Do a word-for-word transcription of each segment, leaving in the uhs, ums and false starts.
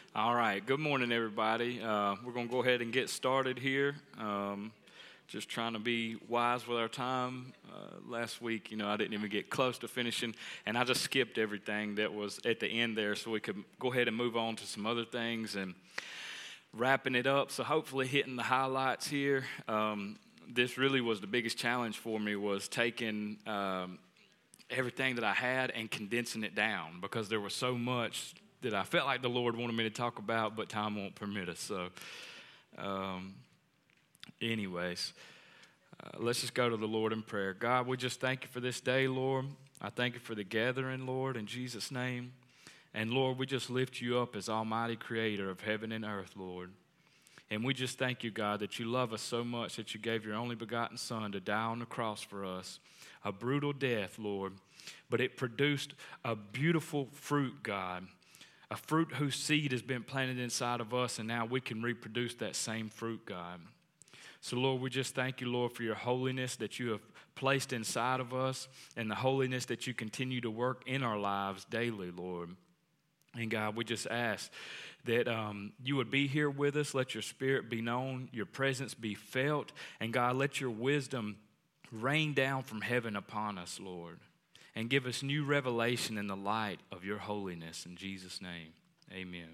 All right, good morning, everybody. Uh, we're going to go ahead and get started here. Um, just trying to be wise with our time. Uh, last week, you know, I didn't even get close to finishing, and I just skipped everything that was at the end there so we could go ahead and move on to some other things and wrapping it up. So hopefully hitting the highlights here. Um, this really was the biggest challenge for me, was taking um, everything that I had and condensing it down, because there was so much that I felt like the Lord wanted me to talk about, but time won't permit us. So, um, anyways, uh, let's just go to the Lord in prayer. God, we just thank you for this day, Lord. I thank you for the gathering, Lord, in Jesus' name. And, Lord, we just lift you up as Almighty Creator of heaven and earth, Lord. And we just thank you, God, that you love us so much that you gave your only begotten Son to die on the cross for us. A brutal death, Lord, but it produced a beautiful fruit, God. A fruit whose seed has been planted inside of us, and now we can reproduce that same fruit, God. So, Lord, we just thank you, Lord, for your holiness that you have placed inside of us and the holiness that you continue to work in our lives daily, Lord. And, God, we just ask that um, you would be here with us. Let your spirit be known, your presence be felt, and, God, let your wisdom rain down from heaven upon us, Lord. And give us new revelation in the light of your holiness. In Jesus' name, amen.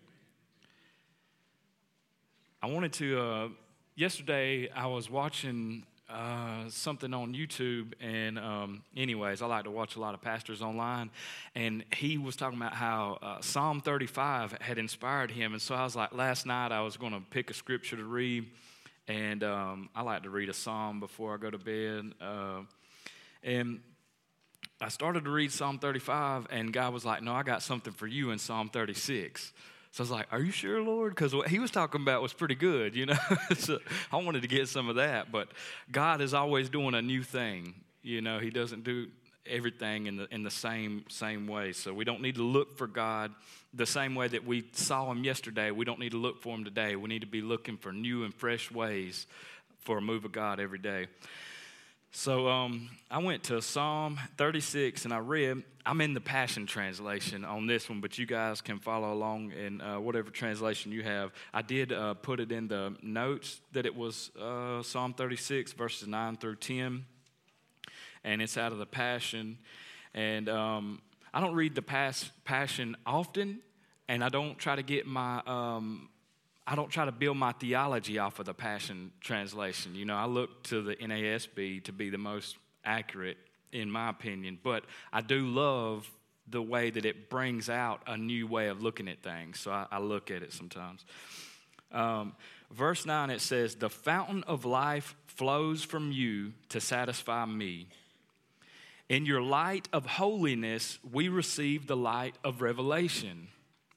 I wanted to, uh, yesterday I was watching uh, something on YouTube, and um, anyways, I like to watch a lot of pastors online, and he was talking about how uh, Psalm thirty-five had inspired him, and so I was like, last night I was going to pick a scripture to read, and um, I like to read a psalm before I go to bed, uh, and I started to read Psalm thirty-five, and God was like, no, I got something for you in Psalm thirty-six. So I was like, are you sure, Lord? Because what he was talking about was pretty good, you know. So I wanted to get some of that. But God is always doing a new thing. You know, he doesn't do everything in the in the same, same way. So we don't need to look for God the same way that we saw him yesterday. We don't need to look for him today. We need to be looking for new and fresh ways for a move of God every day. So um, I went to Psalm thirty-six, and I read, I'm in the Passion Translation on this one, but you guys can follow along in uh, whatever translation you have. I did uh, put it in the notes that it was uh, Psalm thirty-six, verses nine through ten, and it's out of the Passion. And um, I don't read the pas- Passion often, and I don't try to get my... Um, I don't try to build my theology off of the Passion Translation. You know, I look to the N A S B to be the most accurate, in my opinion. But I do love the way that it brings out a new way of looking at things. So I, I look at it sometimes. Um, verse nine, it says, the fountain of life flows from you to satisfy me. In your light of holiness, we receive the light of revelation.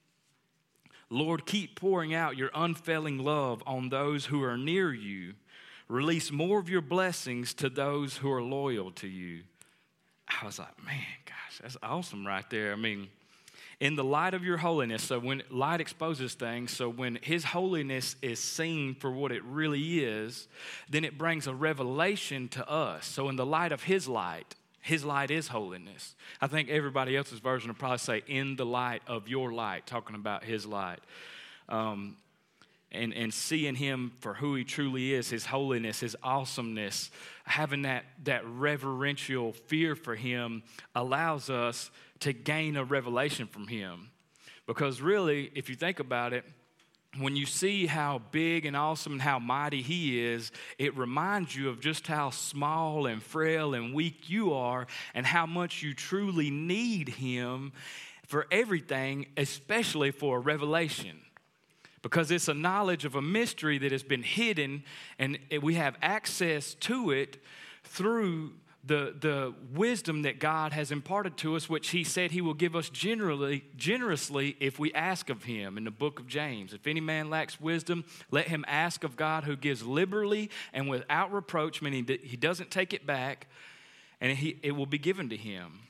Lord, keep pouring out your unfailing love on those who are near you. Release more of your blessings to those who are loyal to you. I was like, man, gosh, that's awesome right there. I mean, in the light of your holiness, so when light exposes things, so when his holiness is seen for what it really is, then it brings a revelation to us. So in the light of his light, his light is holiness. I think everybody else's version will probably say, in the light of your light, talking about his light. Um, and, and seeing him for who he truly is, his holiness, his awesomeness, having that, that reverential fear for him allows us to gain a revelation from him. Because really, if you think about it, when you see how big and awesome and how mighty he is, it reminds you of just how small and frail and weak you are and how much you truly need him for everything, especially for a revelation. Because it's a knowledge of a mystery that has been hidden, and we have access to it through the, the wisdom that God has imparted to us, which he said he will give us generally, generously if we ask of him in the book of James. If any man lacks wisdom, let him ask of God, who gives liberally and without reproach, meaning that he doesn't take it back, and he, it will be given to him.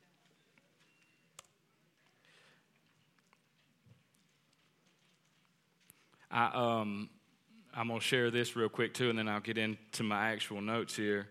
I, um, I'm going to share this real quick too, and then I'll get into my actual notes here.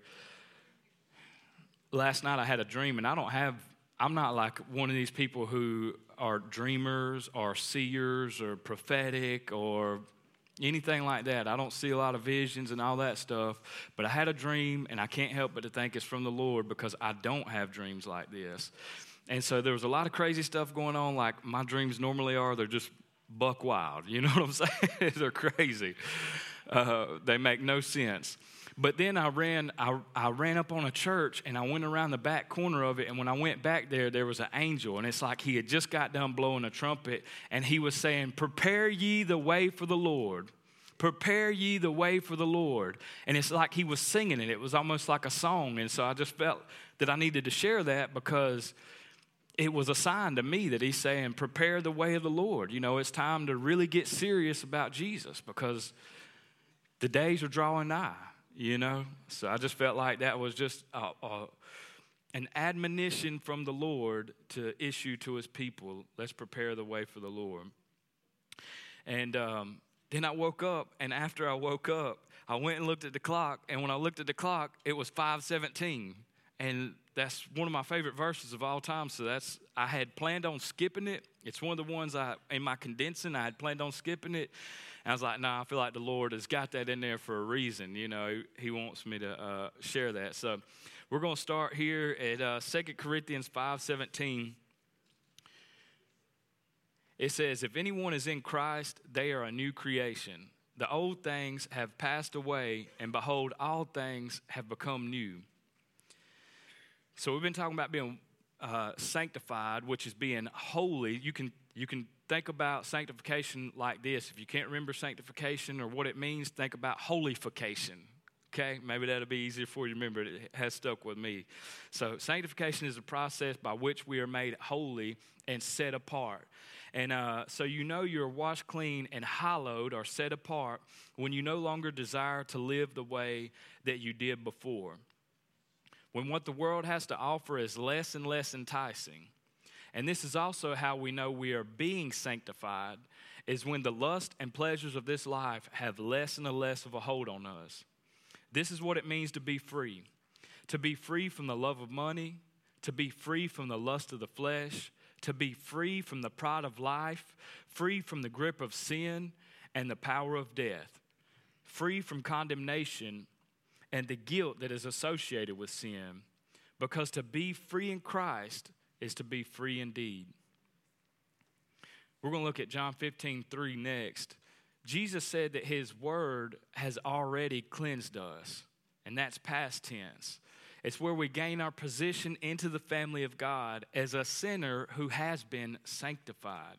Last night I had a dream, and I don't have, I'm not like one of these people who are dreamers or seers or prophetic or anything like that. I don't see a lot of visions and all that stuff, but I had a dream, and I can't help but to think it's from the Lord because I don't have dreams like this. And so there was a lot of crazy stuff going on like my dreams normally are. They're just buck wild. You know what I'm saying? They're crazy. Uh, they make no sense. But then I ran I, I ran up on a church, and I went around the back corner of it, and when I went back there, there was an angel, and it's like he had just got done blowing a trumpet, and he was saying, "Prepare ye the way for the Lord. Prepare ye the way for the Lord." And it's like he was singing it. It was almost like a song, and so I just felt that I needed to share that because it was a sign to me that he's saying, prepare the way of the Lord. You know, it's time to really get serious about Jesus because the days are drawing nigh. You know, so I just felt like that was just a, a, an admonition from the Lord to issue to his people. Let's prepare the way for the Lord. And um, then I woke up, and after I woke up, I went and looked at the clock, and when I looked at the clock, it was five seventeen. And that's one of my favorite verses of all time, so that's, I had planned on skipping it. It's one of the ones I, in my condensing, I had planned on skipping it. And I was like, nah, I feel like the Lord has got that in there for a reason. You know, he wants me to uh, share that. So we're going to start here at uh, Second Corinthians five seventeen. It says, if anyone is in Christ, they are a new creation. The old things have passed away, and behold, all things have become new. So we've been talking about being uh, sanctified, which is being holy. You can you can think about sanctification like this. If you can't remember sanctification or what it means, think about holification. Okay, maybe that'll be easier for you to remember. It has stuck with me. So sanctification is a process by which we are made holy and set apart. And uh, so you know you're washed clean and hallowed or set apart when you no longer desire to live the way that you did before. When what the world has to offer is less and less enticing. And this is also how we know we are being sanctified, is when the lust and pleasures of this life have less and less of a hold on us. This is what it means to be free. To be free from the love of money, to be free from the lust of the flesh, to be free from the pride of life, free from the grip of sin and the power of death, free from condemnation and the guilt that is associated with sin, because to be free in Christ is to be free indeed. We're going to look at John fifteen three next. Jesus said that his word has already cleansed us, and that's past tense. It's where we gain our position into the family of God as a sinner who has been sanctified.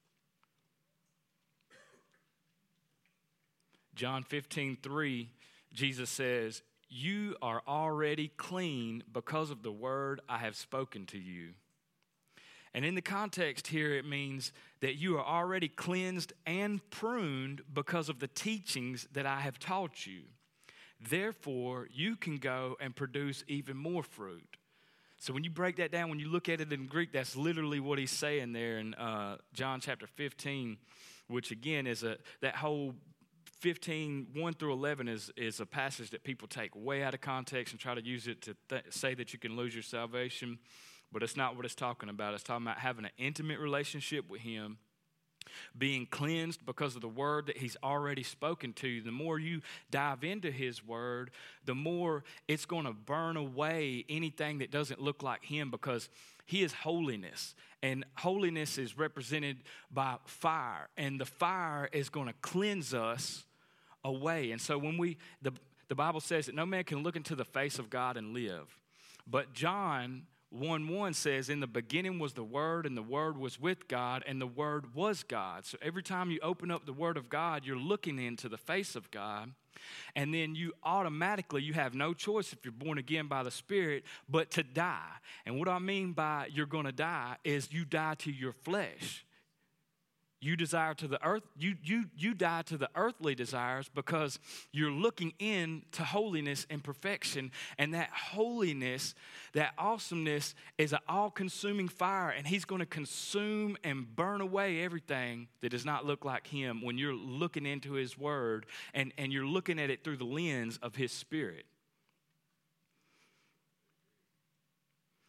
John fifteen three, Jesus says, you are already clean because of the word I have spoken to you. And in the context here, it means that you are already cleansed and pruned because of the teachings that I have taught you. Therefore, you can go and produce even more fruit. So when you break that down, when you look at it in Greek, that's literally what he's saying there in uh, John chapter fifteen, which again is a that whole fifteen, one through eleven is, is a passage that people take way out of context and try to use it to th- say that you can lose your salvation. But it's not what it's talking about. It's talking about having an intimate relationship with him, being cleansed because of the word that he's already spoken to you. The more you dive into his word, the more it's going to burn away anything that doesn't look like him, because he is holiness. And holiness is represented by fire. And the fire is going to cleanse us away. And so when we, the, the Bible says that no man can look into the face of God and live. But John one one says, in the beginning was the Word, and the Word was with God, and the Word was God. So every time you open up the Word of God, you're looking into the face of God. And then you automatically, you have no choice if you're born again by the Spirit, but to die. And what I mean by you're going to die is you die to your flesh. You desire to the earth, you you you die to the earthly desires because you're looking into holiness and perfection. And that holiness, that awesomeness is an all-consuming fire. And he's going to consume and burn away everything that does not look like him when you're looking into his word and, and you're looking at it through the lens of his Spirit.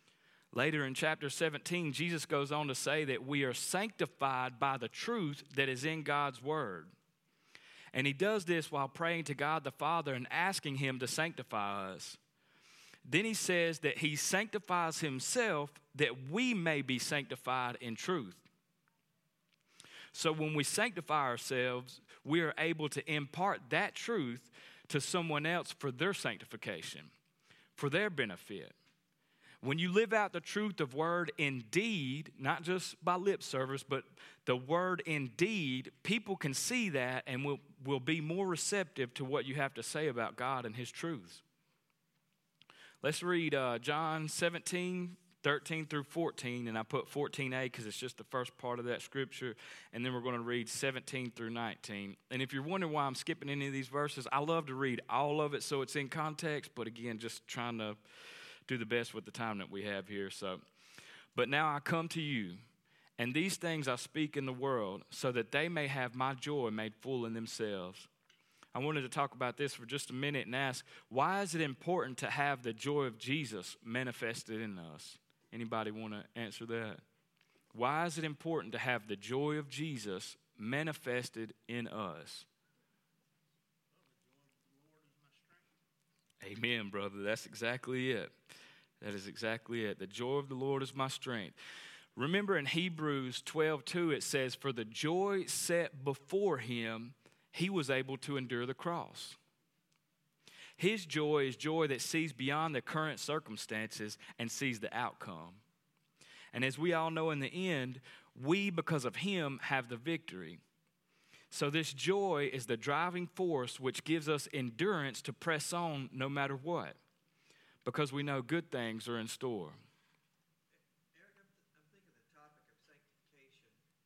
Later in chapter seventeen, Jesus goes on to say that we are sanctified by the truth that is in God's word. And he does this while praying to God the Father and asking him to sanctify us. Then he says that he sanctifies himself that we may be sanctified in truth. So when we sanctify ourselves, we are able to impart that truth to someone else for their sanctification, for their benefit. When you live out the truth of word in deed, not just by lip service, but the word in deed, people can see that and will, will be more receptive to what you have to say about God and his truths. Let's read uh, John seventeen, thirteen through fourteen, and I put fourteen a because it's just the first part of that scripture, and then we're going to read seventeen through nineteen. And if you're wondering why I'm skipping any of these verses, I love to read all of it so it's in context, but again, just trying to do the best with the time that we have here. So, but now I come to you, and these things I speak in the world, so that they may have my joy made full in themselves. I wanted to talk about this for just a minute and ask, why is it important to have the joy of Jesus manifested in us? Anybody want to answer that? Why is it important to have the joy of Jesus manifested in us? Amen, brother. That's exactly it. That is exactly it. The joy of the Lord is my strength. Remember in Hebrews twelve two, it says, for the joy set before him, he was able to endure the cross. His joy is joy that sees beyond the current circumstances and sees the outcome. And as we all know in the end, we, because of him, have the victory. So this joy is the driving force which gives us endurance to press on no matter what, because we know good things are in store. Eric, I'm, th- I'm thinking the topic of sanctification.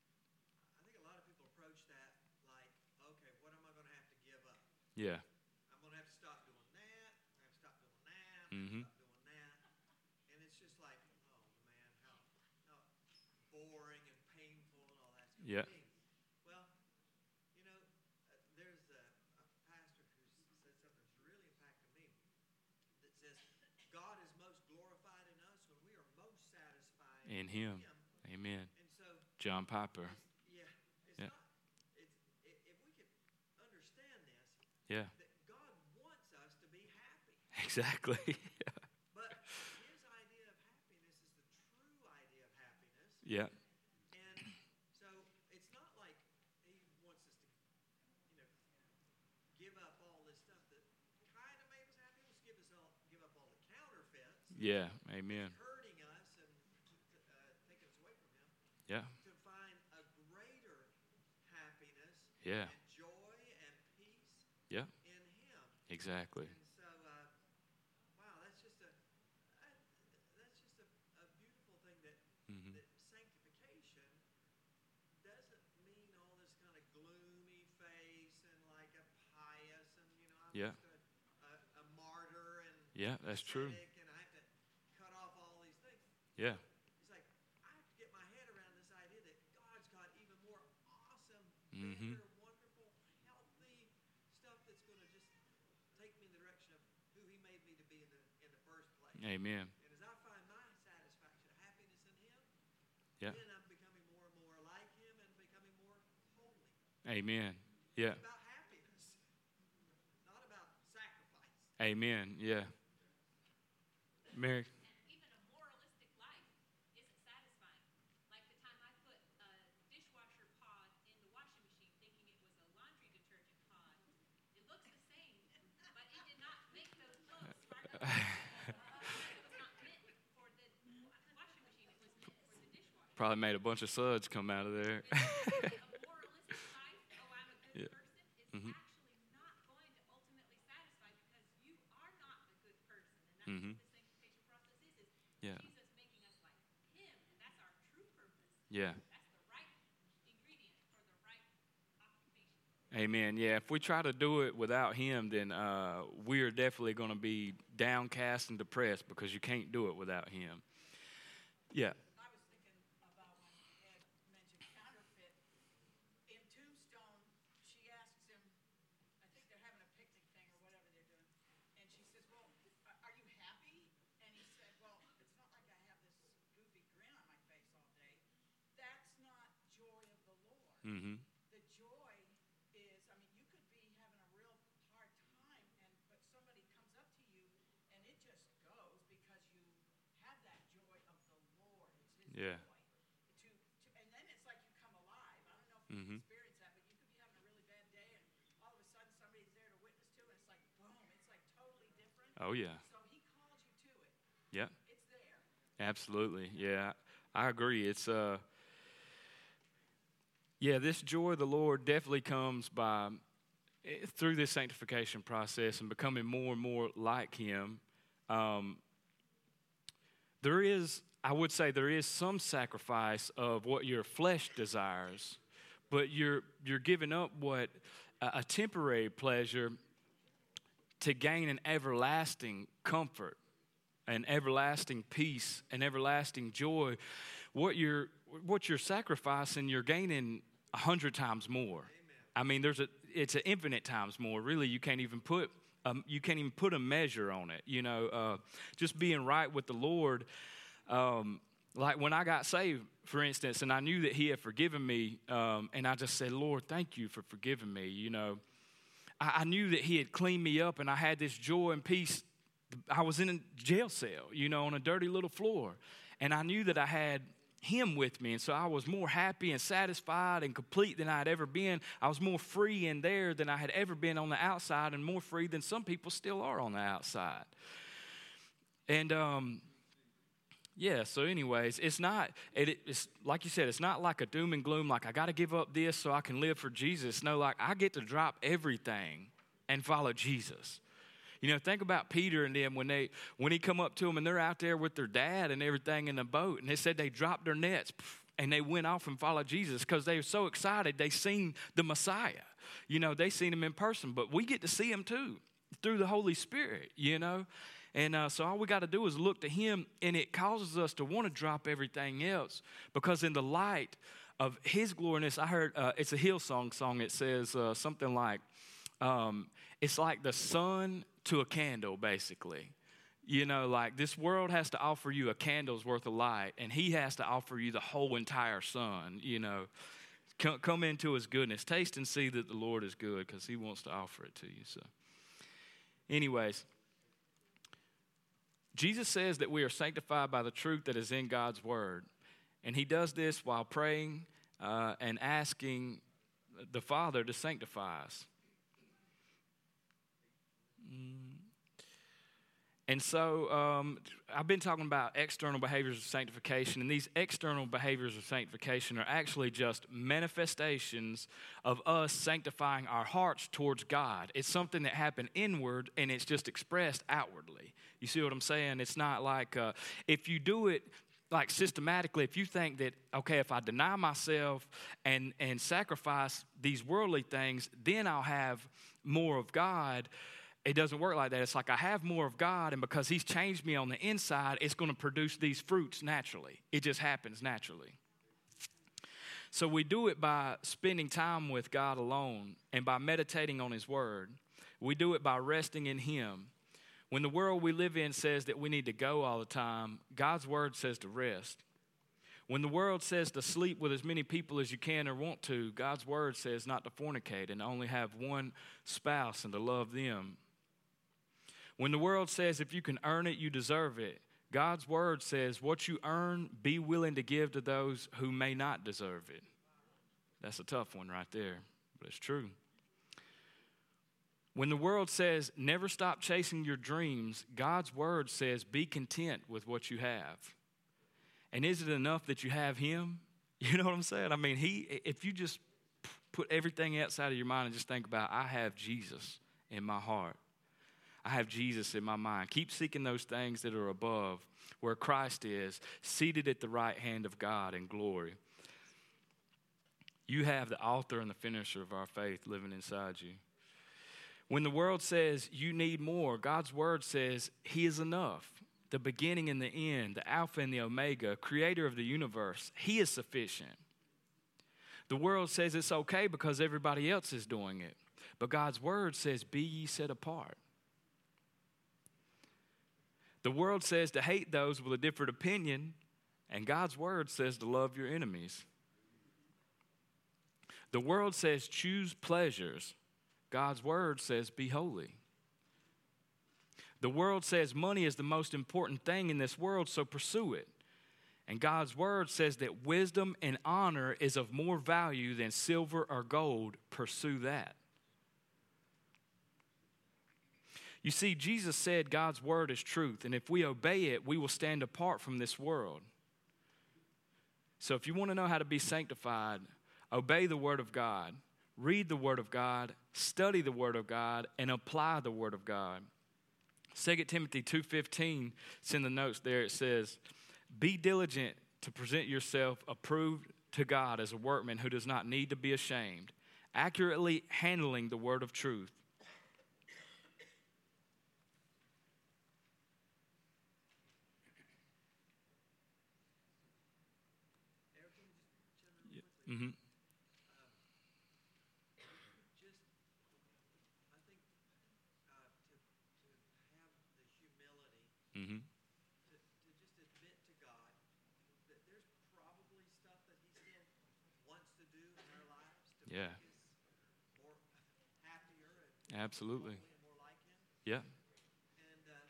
I think a lot of people approach that like, okay, what am I going to have to give up? Yeah. I'm going to have to stop doing that. I'm going to have to stop doing that. I'm Mm-hmm. going to stop doing that. And it's just like, oh man, how, how boring and painful and all that's going to Yeah. be. Well, you know, uh, there's a, a pastor who s- said something that's really impacted me that says, God is most glorified in us when we are most satisfied In him. Amen. And so, John Piper. it's, yeah, it's Yeah. not. It's i- if we could understand this, Yeah. that God wants us to be happy. Exactly. But his idea of happiness is the true idea of happiness. Yeah. And so it's not like he wants us to, you know, give up all this stuff that kind of made us happy. Let's give us all, give up all the counterfeits. Yeah. Amen. Hurting us and uh, taking us away from him. Yeah. To find a greater happiness Yeah. and joy and peace Yeah. in him. Exactly. And so, uh, wow, that's just a that, that's just a, a beautiful thing that Mm-hmm. that sanctification doesn't mean all this kind of gloomy face and like a pious and you know I'm Yeah. just a, a, a martyr and Yeah, that's true. ascetic and I have to cut off all these things. Yeah. It's like I have to get my head around this idea that God's got even more awesome, Mhm. better, wonderful, healthy stuff that's going to just take me in the direction of who He made me to be in the in the first place. Amen. And as I find my satisfaction, happiness in Him, Yeah. then I'm becoming more and more like Him and becoming more holy. Amen. Yeah. It's about happiness, not about sacrifice. Amen. Yeah. Mary. Even a moralistic life isn't satisfying. Like the time I put a dishwasher pod in the washing machine thinking it was a laundry detergent pod. It looks the same, but it did not make those clothes smart enough. It was not meant for the washing machine. It was meant for the dishwasher. Probably made a bunch of suds come out of there. A moralistic life, oh, I'm a good Yeah. person, is Mhm. actually not going to ultimately satisfy because you are not the good person. And that's Mhm. what the sanctification process is, is Yeah. Jesus making us like him, and that's our true purpose. Yeah. That's the right ingredient for the right occupation. Amen. Yeah. If we try to do it without him, then uh, we are definitely going to be downcast and depressed because you can't do it without him. Yeah. I was thinking about when Ed mentioned counterfeit. In Tombstone, she asks him, I think they're having a picnic thing or whatever they're doing, and she says, well, a- are you happy? And he said, well, it's not like I have this Mm-hmm. The joy is, I mean, you could be having a real hard time, and but somebody comes up to you, and it just goes because you have that joy of the Lord. It's His Yeah. joy. To, to, and then it's like you come alive. I don't know if Mm-hmm. you've experienced that, but you could be having a really bad day, and all of a sudden somebody's there to witness to, and it's like boom, it's like totally different. Oh, yeah. So He calls you to it. Yeah. It's there. Absolutely. Yeah. I agree. It's uh yeah, this joy of the Lord definitely comes by eh, through this sanctification process and becoming more and more like Him. Um, there is, I would say, there is some sacrifice of what your flesh desires, but you're you're giving up what a, a temporary pleasure to gain an everlasting comfort, an everlasting peace, an everlasting joy. What you're what you're sacrificing, you're gaining a hundred times more. I mean, there's a it's an infinite times more. Really, you can't even put um, you can't even put a measure on it. You know, uh, just being right with the Lord. Um, like when I got saved, for instance, and I knew that He had forgiven me, um, and I just said, Lord, thank you for forgiving me. You know, I, I knew that He had cleaned me up, and I had this joy and peace. I was in a jail cell, you know, on a dirty little floor, and I knew that I had Him with me, and so I was more happy and satisfied and complete than I had ever been. I was more free in there than I had ever been on the outside, and more free than some people still are on the outside. And um, yeah, so anyways, it's not, it, it's like you said, it's not like a doom and gloom, like I got to give up this so I can live for Jesus. No, like I get to drop everything and follow Jesus. You know, think about Peter and them when they when he come up to them and they're out there with their dad and everything in the boat, and they said they dropped their nets and they went off and followed Jesus because they were so excited they seen the Messiah. You know, they seen Him in person, but we get to see Him too through the Holy Spirit, you know. And uh, so all we got to do is look to Him, and it causes us to want to drop everything else because in the light of His gloriness, I heard uh, it's a Hillsong song. It says uh, something like, um, it's like the sun to a candle, basically. You know, like this world has to offer you a candle's worth of light, and He has to offer you the whole entire sun, you know. Come, come into His goodness. Taste and see that the Lord is good because He wants to offer it to you. So, anyways, Jesus says that we are sanctified by the truth that is in God's Word. And He does this while praying uh, and asking the Father to sanctify us. And so um, I've been talking about external behaviors of sanctification, and these external behaviors of sanctification are actually just manifestations of us sanctifying our hearts towards God. It's something that happened inward, and it's just expressed outwardly. You see what I'm saying? It's not like uh, if you do it like systematically, if you think that, okay, if I deny myself and, and sacrifice these worldly things, then I'll have more of God. It doesn't work like that. It's like I have more of God, and because He's changed me on the inside, it's going to produce these fruits naturally. It just happens naturally. So we do it by spending time with God alone and by meditating on His Word. We do it by resting in Him. When the world we live in says that we need to go all the time, God's Word says to rest. When the world says to sleep with as many people as you can or want to, God's Word says not to fornicate and only have one spouse and to love them. When the world says if you can earn it, you deserve it, God's Word says what you earn, be willing to give to those who may not deserve it. That's a tough one right there, but it's true. When the world says never stop chasing your dreams, God's Word says be content with what you have. And is it enough that you have Him? You know what I'm saying? I mean, He. If you just put everything outside of your mind and just think about, I have Jesus in my heart. I have Jesus in my mind. Keep seeking those things that are above, where Christ is, seated at the right hand of God in glory. You have the author and the finisher of our faith living inside you. When the world says you need more, God's Word says He is enough. The beginning and the end, the Alpha and the Omega, creator of the universe, He is sufficient. The world says it's okay because everybody else is doing it. But God's Word says, be ye set apart. The world says to hate those with a different opinion, and God's Word says to love your enemies. The world says choose pleasures. God's word says be holy. The world says money is the most important thing in this world, so pursue it. And God's word says that wisdom and honor is of more value than silver or gold. Pursue that. You see, Jesus said God's word is truth, and if we obey it, we will stand apart from this world. So if you want to know how to be sanctified, obey the word of God, read the word of God, study the word of God, and apply the word of God. Second Timothy two fifteen, it's in the notes there, it says, be diligent to present yourself approved to God as a workman who does not need to be ashamed, accurately handling the word of truth. Mm-hmm. Just, I think, uh, to, to have the humility Mm-hmm. to, to just admit to God that there's probably stuff that He still wants to do in our lives to Yeah. make us more happier and Absolutely. hopefully more like Him. Yeah. And uh,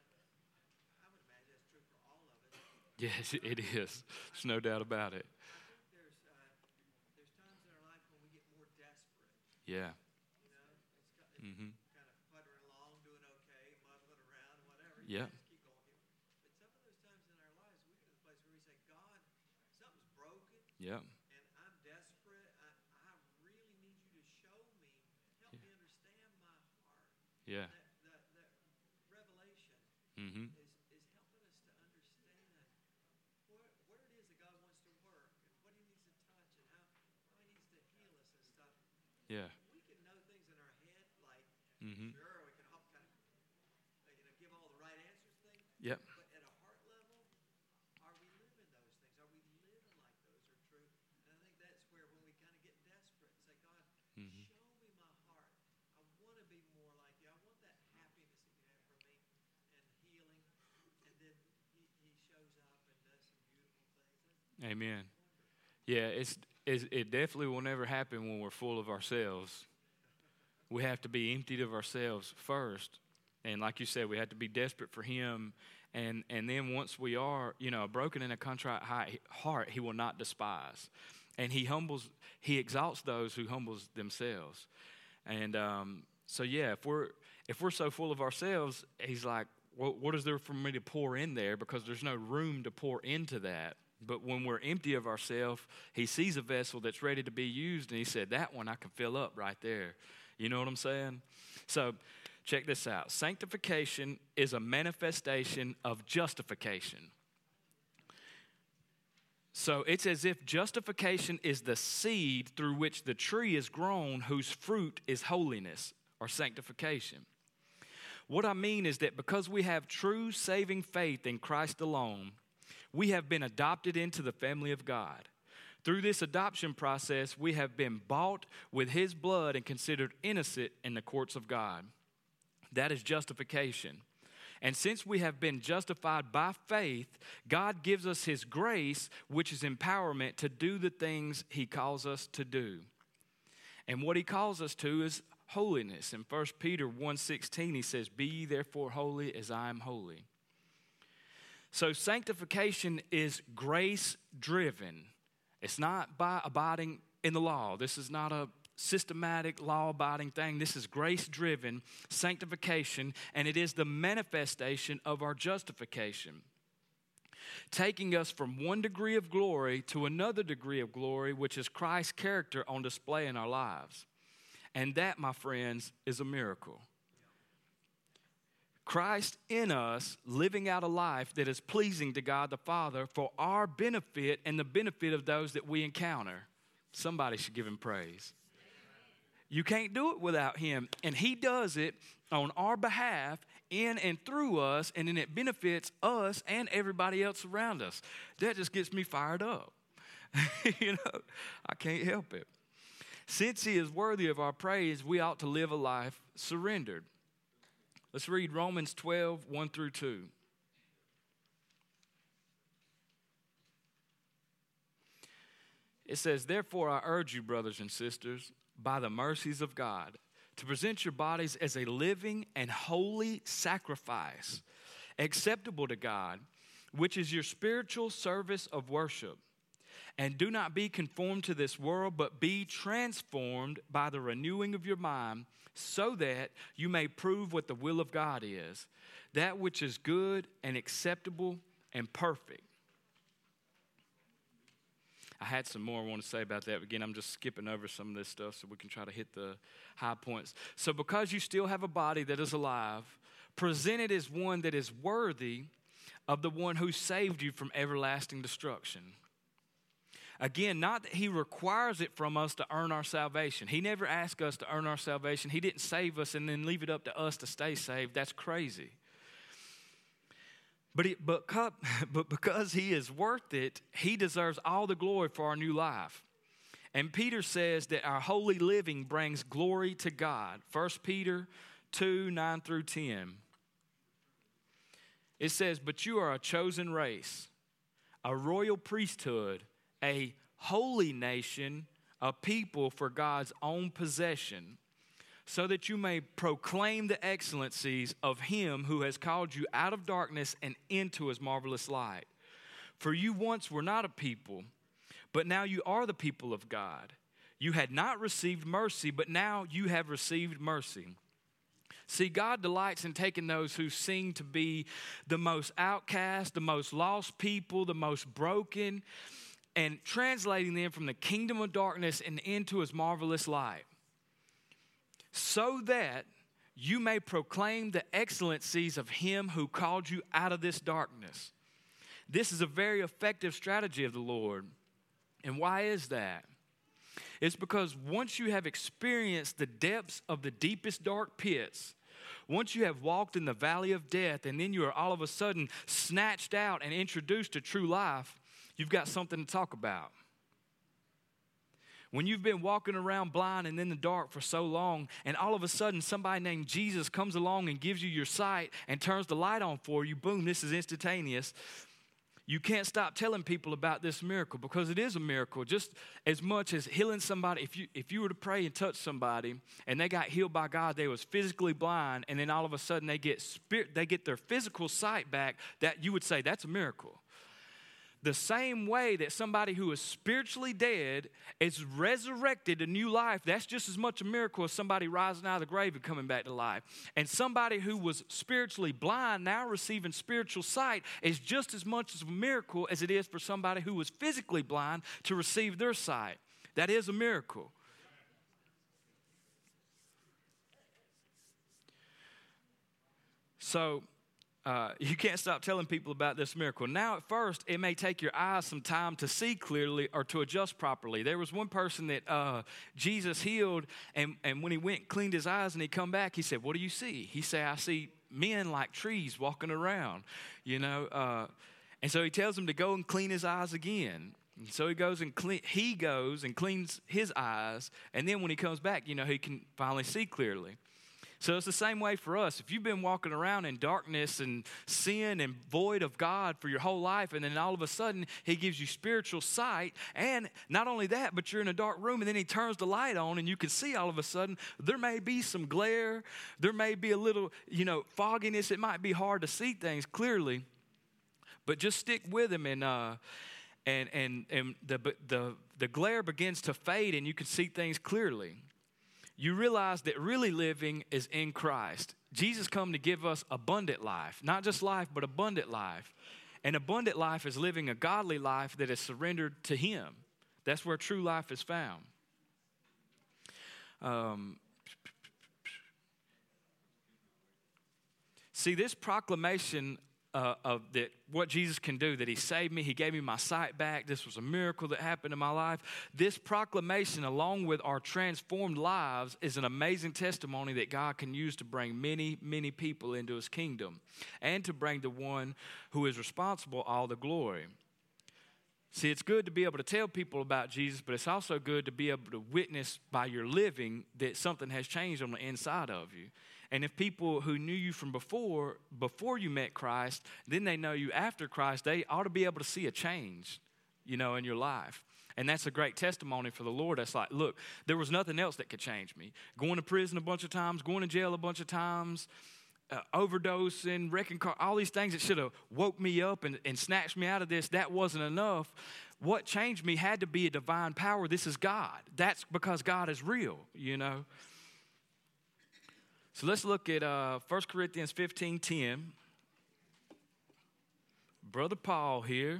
I would imagine that's true for all of us. Yes, it is. There's no doubt about it. I think there's uh, there's times in our life when we get more desperate. Yeah. You know, it's, got, it's Mm-hmm. kind of puttering along, doing okay, muddling around, whatever. Yeah. Just keep going here. But some of those times in our lives, we get to the place where we say, God, something's broken, Yeah. and I'm desperate. I, I really need you to show me, help me understand my heart. Yeah. That, that, that revelation Mm-hmm. is, is helping us to understand where, where it is that God wants to work and what He needs to touch and how, how He needs to heal us and stuff. Yeah. We can know things in our head like, Mm-hmm. sure, we can help kind of, uh, you know, give all the right answers things. Yep. But at a heart level, are we living those things? Are we living like those are true? And I think that's where when we kind of get desperate and say, God, Mhm. show me my heart. I want to be more like you. I want that happiness that you have for me and healing. And then he, he shows up and does some beautiful things. That's Amen. wonderful. Yeah, it's, it's it definitely will never happen when we're full of ourselves. We have to be emptied of ourselves first. And like you said, we have to be desperate for Him. And, and then once we are, you know, broken in a contrite heart, He will not despise. And He humbles, He exalts those who humbles themselves. And um, so, yeah, if we're, if we're so full of ourselves, He's like, well, what is there for me to pour in there? Because there's no room to pour into that. But when we're empty of ourselves, He sees a vessel that's ready to be used, and He said, that one I can fill up right there. You know what I'm saying? So check this out. Sanctification is a manifestation of justification. So it's as if justification is the seed through which the tree is grown, whose fruit is holiness or sanctification. What I mean is that because we have true saving faith in Christ alone, we have been adopted into the family of God. Through this adoption process, we have been bought with His blood and considered innocent in the courts of God. That is justification. And since we have been justified by faith, God gives us His grace, which is empowerment to do the things He calls us to do. And what He calls us to is holiness. In First Peter one sixteen, he says, be ye therefore holy as I am holy. So sanctification is grace-driven. It's not by abiding in the law. This is not a systematic, law-abiding thing. This is grace-driven sanctification, and it is the manifestation of our justification, taking us from one degree of glory to another degree of glory, which is Christ's character on display in our lives. And that, my friends, is a miracle. Christ in us living out a life that is pleasing to God the Father for our benefit and the benefit of those that we encounter. Somebody should give Him praise. You can't do it without Him. And He does it on our behalf in and through us, and then it benefits us and everybody else around us. That just gets me fired up. You know, I can't help it. Since He is worthy of our praise, we ought to live a life surrendered. Let's read Romans twelve, one through two. It says, therefore I urge you, brothers and sisters, by the mercies of God, to present your bodies as a living and holy sacrifice, acceptable to God, which is your spiritual service of worship. And do not be conformed to this world, but be transformed by the renewing of your mind, so that you may prove what the will of God is, that which is good and acceptable and perfect. I had some more I want to say about that. Again, I'm just skipping over some of this stuff so we can try to hit the high points. So because you still have a body that is alive, present it as one that is worthy of the one who saved you from everlasting destruction. Again, not that he requires it from us to earn our salvation. He never asked us to earn our salvation. He didn't save us and then leave it up to us to stay saved. That's crazy. But, it, but, but because he is worth it, he deserves all the glory for our new life. And Peter says that our holy living brings glory to God. First Peter two, nine through ten. It says, but you are a chosen race, a royal priesthood, a holy nation, a people for God's own possession, so that you may proclaim the excellencies of him who has called you out of darkness and into his marvelous light. For you once were not a people, but now you are the people of God. You had not received mercy, but now you have received mercy. See, God delights in taking those who seem to be the most outcast, the most lost people, the most broken, and translating them from the kingdom of darkness and into his marvelous light, so that you may proclaim the excellencies of him who called you out of this darkness. This is a very effective strategy of the Lord. And why is that? It's because once you have experienced the depths of the deepest dark pits, once you have walked in the valley of death, and then you are all of a sudden snatched out and introduced to true life, you've got something to talk about. When you've been walking around blind and in the dark for so long, and all of a sudden somebody named Jesus comes along and gives you your sight and turns the light on for you, boom, this is instantaneous. You can't stop telling people about this miracle, because it is a miracle. Just as much as healing somebody, if you if you were to pray and touch somebody and they got healed by God, they was physically blind, and then all of a sudden they get spirit, they get their physical sight back, that you would say that's a miracle. The same way that somebody who is spiritually dead is resurrected to new life, that's just as much a miracle as somebody rising out of the grave and coming back to life. And somebody who was spiritually blind now receiving spiritual sight is just as much of a miracle as it is for somebody who was physically blind to receive their sight. That is a miracle. So, Uh, you can't stop telling people about this miracle. Now, at first, it may take your eyes some time to see clearly or to adjust properly. There was one person that uh, Jesus healed, and, and when he went and cleaned his eyes and he come back, he said, what do you see? He said, I see men like trees walking around, you know. Uh, and so he tells him to go and clean his eyes again. And so he goes and clean, he goes and cleans his eyes, and then when he comes back, you know, he can finally see clearly. So it's the same way for us. If you've been walking around in darkness and sin and void of God for your whole life, and then all of a sudden he gives you spiritual sight, and not only that, but you're in a dark room, and then he turns the light on, and you can see all of a sudden there may be some glare, there may be a little, you know, fogginess. It might be hard to see things clearly, but just stick with him, and uh, and and and the the the glare begins to fade, and you can see things clearly. You realize that really living is in Christ. Jesus come to give us abundant life. Not just life, but abundant life. And abundant life is living a godly life that is surrendered to him. That's where true life is found. Um, see, this proclamation Uh, of that what Jesus can do, that he saved me, he gave me my sight back, this was a miracle that happened in my life. This proclamation, along with our transformed lives, is an amazing testimony that God can use to bring many, many people into his kingdom and to bring the one who is responsible all the glory. See, it's good to be able to tell people about Jesus, but it's also good to be able to witness by your living that something has changed on the inside of you. And if people who knew you from before, before you met Christ, then they know you after Christ, they ought to be able to see a change, you know, in your life. And that's a great testimony for the Lord. That's like, look, there was nothing else that could change me. Going to prison a bunch of times, going to jail a bunch of times, uh, overdosing, wrecking car, all these things that should have woke me up and, and snatched me out of this, that wasn't enough. What changed me had to be a divine power. This is God. That's because God is real, you know. So let's look at uh, First Corinthians fifteen ten. Brother Paul here.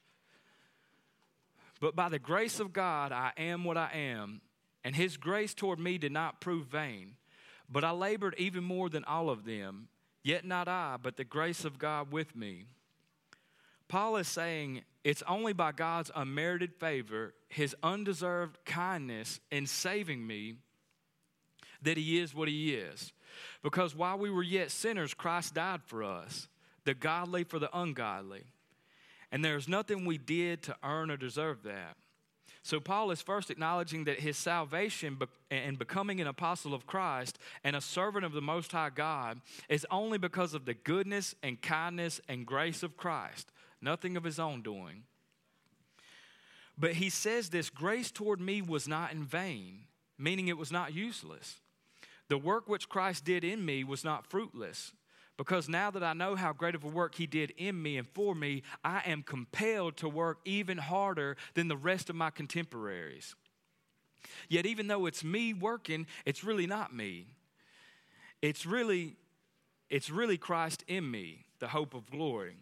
But by the grace of God, I am what I am, and his grace toward me did not prove vain. But I labored even more than all of them, yet not I, but the grace of God with me. Paul is saying it's only by God's unmerited favor, his undeserved kindness in saving me, that he is what he is. Because while we were yet sinners, Christ died for us, the godly for the ungodly. And there's nothing we did to earn or deserve that. So Paul is first acknowledging that his salvation and becoming an apostle of Christ and a servant of the Most High God is only because of the goodness and kindness and grace of Christ, nothing of his own doing. But he says this grace toward me was not in vain, meaning it was not useless. The work which Christ did in me was not fruitless. Because now that I know how great of a work he did in me and for me, I am compelled to work even harder than the rest of my contemporaries. Yet even though it's me working, it's really not me. It's really, it's really Christ in me, the hope of glory.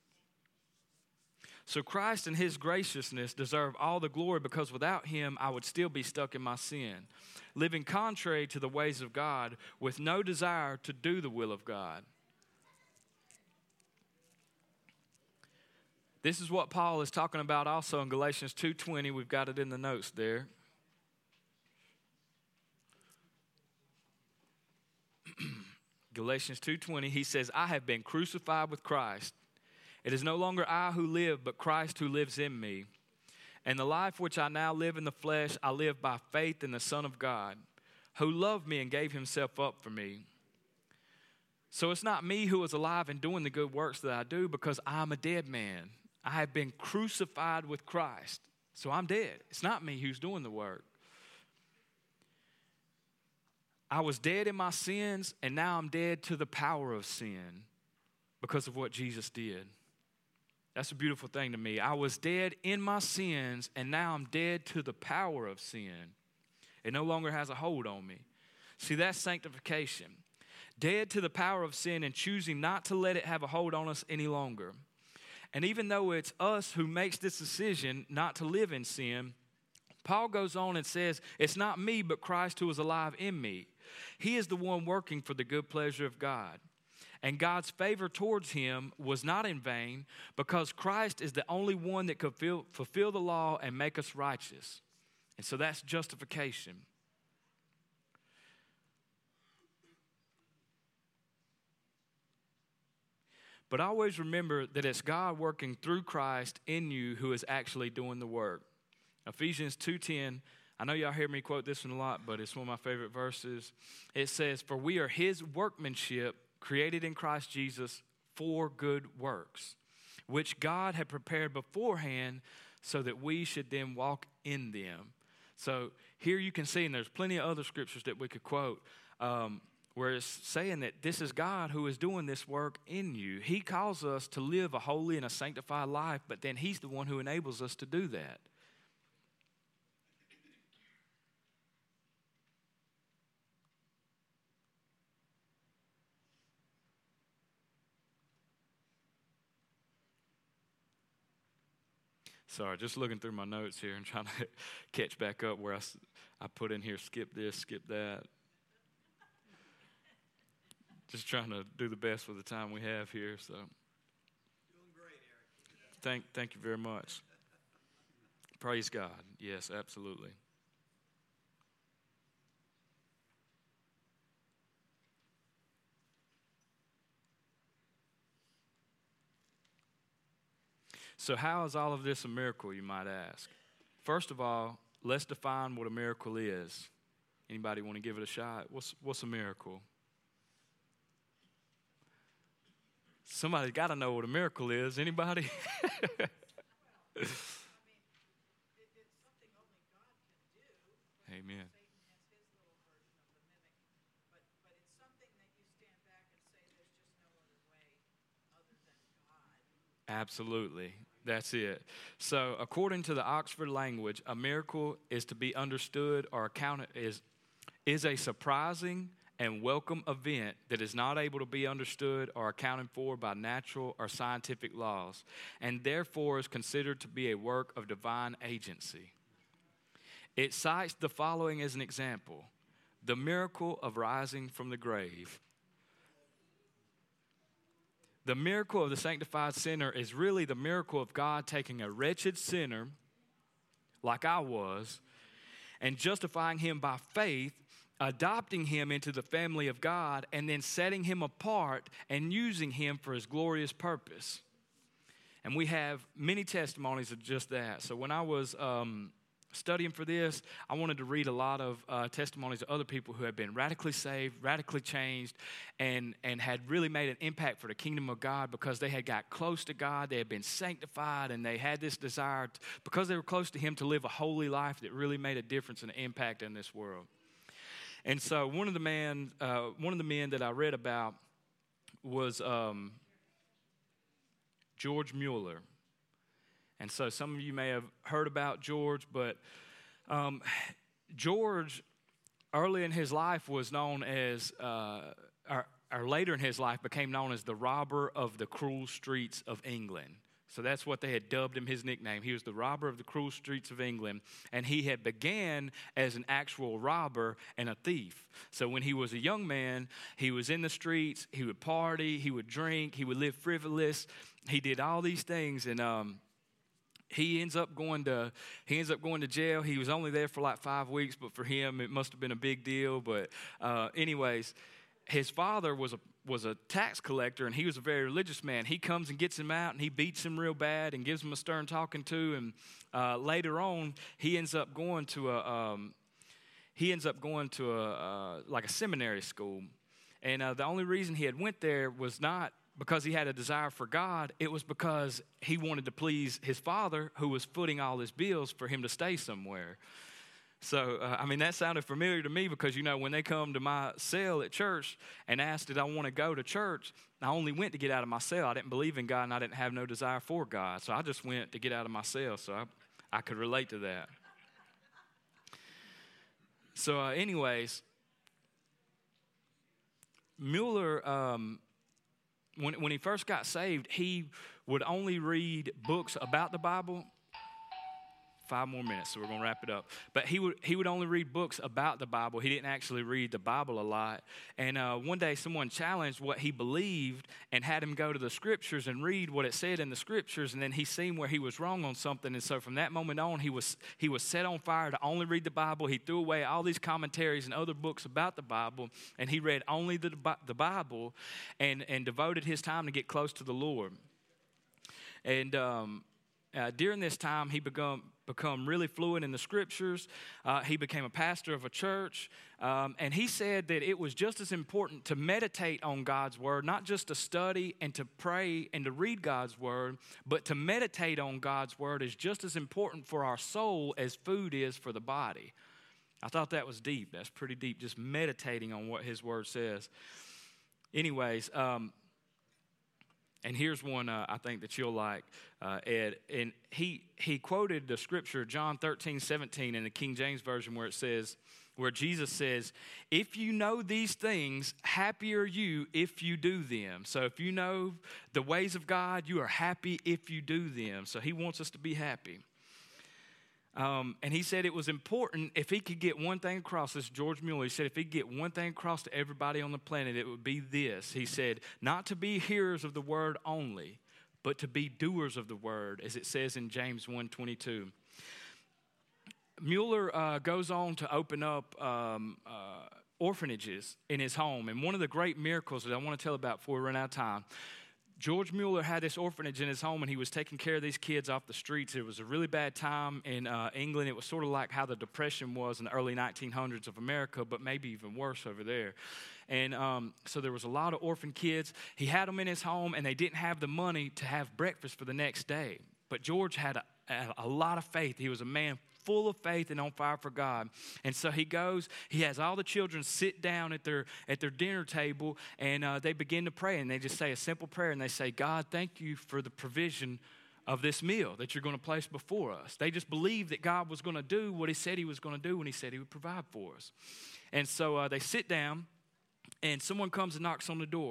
So Christ and his graciousness deserve all the glory because without him, I would still be stuck in my sin, living contrary to the ways of God with no desire to do the will of God. This is what Paul is talking about also in Galatians two twenty. We've got it in the notes there. Galatians two twenty, he says, I have been crucified with Christ. It is no longer I who live, but Christ who lives in me. And the life which I now live in the flesh, I live by faith in the Son of God, who loved me and gave himself up for me. So it's not me who is alive and doing the good works that I do because I'm a dead man. I have been crucified with Christ. So I'm dead. It's not me who's doing the work. I was dead in my sins, and now I'm dead to the power of sin because of what Jesus did. That's a beautiful thing to me. I was dead in my sins, and now I'm dead to the power of sin. It no longer has a hold on me. See, that's sanctification. Dead to the power of sin and choosing not to let it have a hold on us any longer. And even though it's us who makes this decision not to live in sin, Paul goes on and says, it's not me, but Christ who is alive in me. He is the one working for the good pleasure of God. And God's favor towards him was not in vain because Christ is the only one that could fulfill, fulfill the law and make us righteous. And so that's justification. But always remember that it's God working through Christ in you who is actually doing the work. Ephesians two ten, I know y'all hear me quote this one a lot, but it's one of my favorite verses. It says, for we are his workmanship, created in Christ Jesus for good works, which God had prepared beforehand so that we should then walk in them. So here you can see, and there's plenty of other scriptures that we could quote, um, where it's saying that this is God who is doing this work in you. He calls us to live a holy and a sanctified life, but then he's the one who enables us to do that. Sorry, just looking through my notes here and trying to catch back up where I, I put in here, skip this, skip that. Just trying to do the best with the time we have here. So, Doing great, Eric. Thank, thank you very much. Praise God. Yes, absolutely. So how is all of this a miracle, you might ask? First of all, let's define what a miracle is. Anybody want to give it a shot? What's, what's a miracle? Somebody's got to know what a miracle is. Anybody? Well, I mean, it, it's Amen. Satan has his little version of the mimic, but, but it's something that you stand back and say there's just no other way other than God. Absolutely. That's it. So, according to the Oxford language, a miracle is to be understood or accounted is is a surprising and welcome event that is not able to be understood or accounted for by natural or scientific laws, and therefore is considered to be a work of divine agency. It cites the following as an example: the miracle of rising from the grave. The miracle of the sanctified sinner is really the miracle of God taking a wretched sinner, like I was, and justifying him by faith, adopting him into the family of God, and then setting him apart and using him for his glorious purpose. And we have many testimonies of just that. So when I was um, studying for this, I wanted to read a lot of uh, testimonies of other people who had been radically saved, radically changed, and, and had really made an impact for the kingdom of God because they had got close to God, they had been sanctified, and they had this desire, to, because they were close to Him, to live a holy life that really made a difference and an impact in this world. And so one of the man, uh, one of the men that I read about was um, George Mueller. And so some of you may have heard about George, but um, George, early in his life, was known as, uh, or, or later in his life, became known as the robber of the cruel streets of England. So that's what they had dubbed him, his nickname. He was the robber of the cruel streets of England. And he had began as an actual robber and a thief. So when he was a young man, he was in the streets, he would party, he would drink, he would live frivolous. He did all these things, and um, he ends up going to he ends up going to jail. He was only there for like five weeks, but for him, it must have been a big deal. But uh, anyways, his father was a was a tax collector, and he was a very religious man. He comes and gets him out, and he beats him real bad and gives him a stern talking to. And uh, later on, he ends up going to a um, he ends up going to a uh, like a seminary school. And uh, the only reason he had went there was not because he had a desire for God. It was because he wanted to please his father, who was footing all his bills for him to stay somewhere. So, uh, I mean, that sounded familiar to me because, you know, when they come to my cell at church and asked did I want to go to church, I only went to get out of my cell. I didn't believe in God, and I didn't have no desire for God. So I just went to get out of my cell, so I, I could relate to that. So, uh, anyways, Mueller, um, when, when he first got saved, he would only read books about the Bible. Five more minutes, so we're going to wrap it up. But he would he would only read books about the Bible. He didn't actually read the Bible a lot. And uh, one day someone challenged what he believed and had him go to the Scriptures and read what it said in the Scriptures. And then he seen where he was wrong on something. And so from that moment on, he was he was set on fire to only read the Bible. He threw away all these commentaries and other books about the Bible. And he read only the, the Bible and, and devoted his time to get close to the Lord. And um, uh, during this time, he become... become really fluent in the Scriptures. Uh, he became a pastor of a church. Um, and he said that it was just as important to meditate on God's Word, not just to study and to pray and to read God's Word, but to meditate on God's Word is just as important for our soul as food is for the body. I thought that was deep. That's pretty deep, just meditating on what His Word says. Anyways, um, and here's one uh, I think that you'll like, uh, Ed. And he he quoted the scripture, John thirteen seventeen in the King James Version, where it says, where Jesus says, if you know these things, happy are you if you do them. So if you know the ways of God, you are happy if you do them. So He wants us to be happy. Um, and he said it was important if he could get one thing across, this George Mueller, he said if he could get one thing across to everybody on the planet, it would be this. He said, not to be hearers of the word only, but to be doers of the word, as it says in James one twenty-two. Mueller uh, goes on to open up um, uh, orphanages in his home. And one of the great miracles that I want to tell about before we run out of time, George Mueller had this orphanage in his home, and he was taking care of these kids off the streets. It was a really bad time in uh, England. It was sort of like how the Depression was in the early nineteen hundreds of America, but maybe even worse over there. And um, so there was a lot of orphan kids. He had them in his home, and they didn't have the money to have breakfast for the next day. But George had a, a lot of faith. He was a man full of faith and on fire for God. And so he goes, he has all the children sit down at their at their dinner table, and uh, they begin to pray, and they just say a simple prayer, and they say, God, thank you for the provision of this meal that you're going to place before us. They just believed that God was going to do what he said he was going to do when he said he would provide for us. And so uh, they sit down, and someone comes and knocks on the door.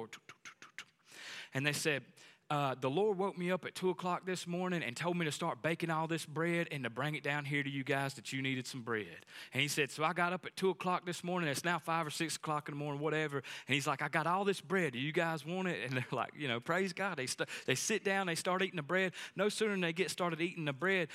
And they said, uh, the Lord woke me up at two o'clock this morning and told me to start baking all this bread and to bring it down here to you guys that you needed some bread. And he said, so I got up at two o'clock this morning. It's now five or six o'clock in the morning, whatever. And he's like, I got all this bread. Do you guys want it? And they're like, you know, praise God. They, st- they sit down, they start eating the bread. No sooner than they get started eating the bread,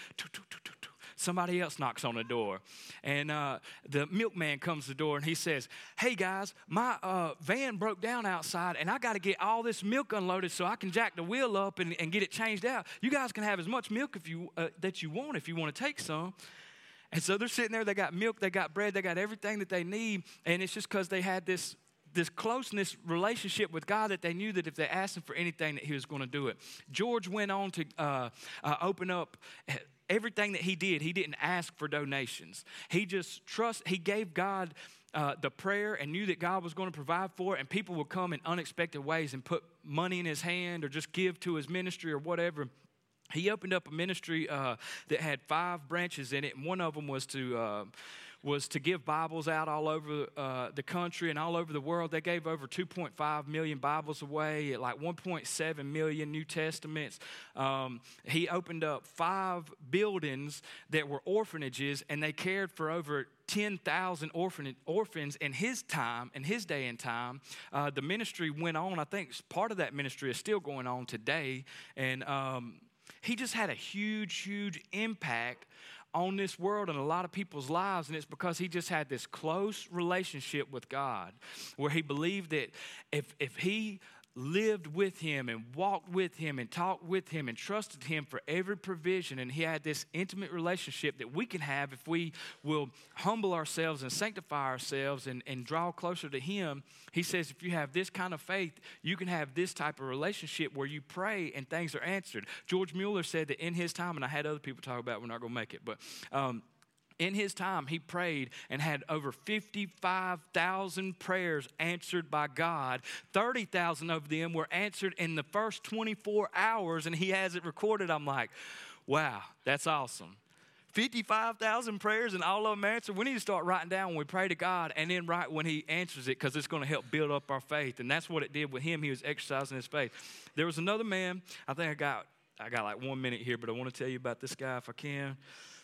somebody else knocks on the door. And uh, the milkman comes to the door, and he says, hey, guys, my uh, van broke down outside, and I got to get all this milk unloaded so I can jack the wheel up and, and get it changed out. You guys can have as much milk if you uh, that you want if you want to take some. And so they're sitting there. They got milk. They got bread. They got everything that they need, and it's just because they had this this closeness relationship with God that they knew that if they asked him for anything that he was going to do it. George went on to uh, uh, open up everything that he did. He didn't ask for donations. He just trust. He gave God uh, the prayer and knew that God was going to provide for it, and people would come in unexpected ways and put money in his hand or just give to his ministry or whatever. He opened up a ministry uh, that had five branches in it, and one of them was to uh, was to give Bibles out all over uh, the country and all over the world. They gave over two point five million Bibles away, like one point seven million New Testaments. Um, he opened up five buildings that were orphanages, and they cared for over ten thousand orphan, orphans in his time, in his day and time. Uh, the ministry went on. I think part of that ministry is still going on today. And um, he just had a huge, huge impact on this world and a lot of people's lives, and it's because he just had this close relationship with God where he believed that if if he lived with him and walked with him and talked with him and trusted him for every provision, and he had this intimate relationship that we can have if we will humble ourselves and sanctify ourselves and, and draw closer to him. He says if you have this kind of faith, you can have this type of relationship where you pray and things are answered. George Mueller said that in his time, and I had other people talk about it, we're not going to make it, but um, in his time, he prayed and had over fifty-five thousand prayers answered by God. thirty thousand of them were answered in the first twenty-four hours, and he has it recorded. I'm like, wow, that's awesome. fifty-five thousand prayers and all of them answered. We need to start writing down when we pray to God and then write when he answers it, because it's going to help build up our faith. And that's what it did with him. He was exercising his faith. There was another man. I think I got, I got like one minute here, but I want to tell you about this guy if I can.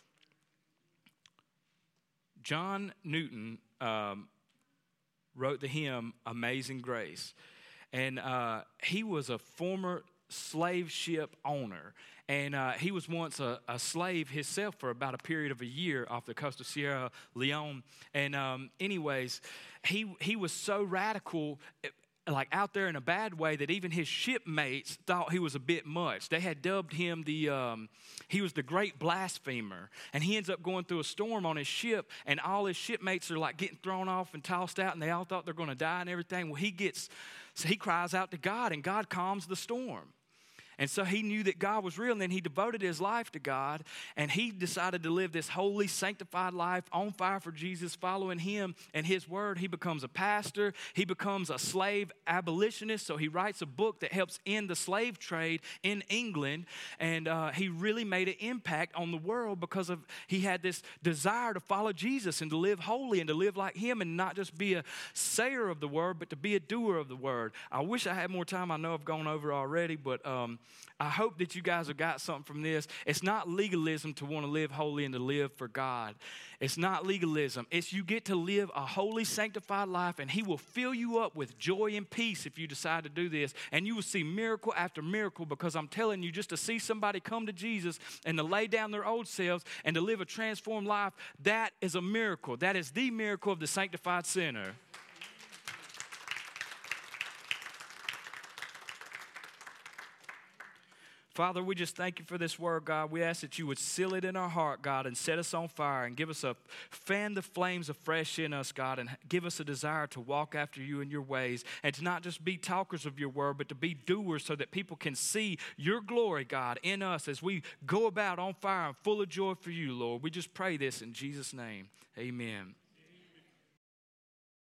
John Newton um, wrote the hymn Amazing Grace, and uh, he was a former slave ship owner, and uh, he was once a, a slave himself for about a period of a year off the coast of Sierra Leone. And um, anyways, he he was so radical, like out there in a bad way, that even his shipmates thought he was a bit much. They had dubbed him the, um, he was the great blasphemer. And he ends up going through a storm on his ship, and all his shipmates are like getting thrown off and tossed out, and they all thought they're going to die and everything. Well, he gets, so he cries out to God, and God calms the storm. And so he knew that God was real, and then he devoted his life to God, and he decided to live this holy, sanctified life on fire for Jesus, following him and his word. He becomes a pastor. He becomes a slave abolitionist, so he writes a book that helps end the slave trade in England, and uh, he really made an impact on the world because of he had this desire to follow Jesus and to live holy and to live like him and not just be a sayer of the word, but to be a doer of the word. I wish I had more time. I know I've gone over already, but um, I hope that you guys have got something from this. It's not legalism to want to live holy and to live for God. It's not legalism. It's you get to live a holy, sanctified life, and he will fill you up with joy and peace if you decide to do this. And you will see miracle after miracle, because I'm telling you, just to see somebody come to Jesus and to lay down their old selves and to live a transformed life, that is a miracle. That is the miracle of the sanctified sinner. Father, we just thank you for this word, God. We ask that you would seal it in our heart, God, and set us on fire and give us a, fan the flames afresh in us, God, and give us a desire to walk after you in your ways and to not just be talkers of your word, but to be doers so that people can see your glory, God, in us as we go about on fire and full of joy for you, Lord. We just pray this in Jesus' name. Amen.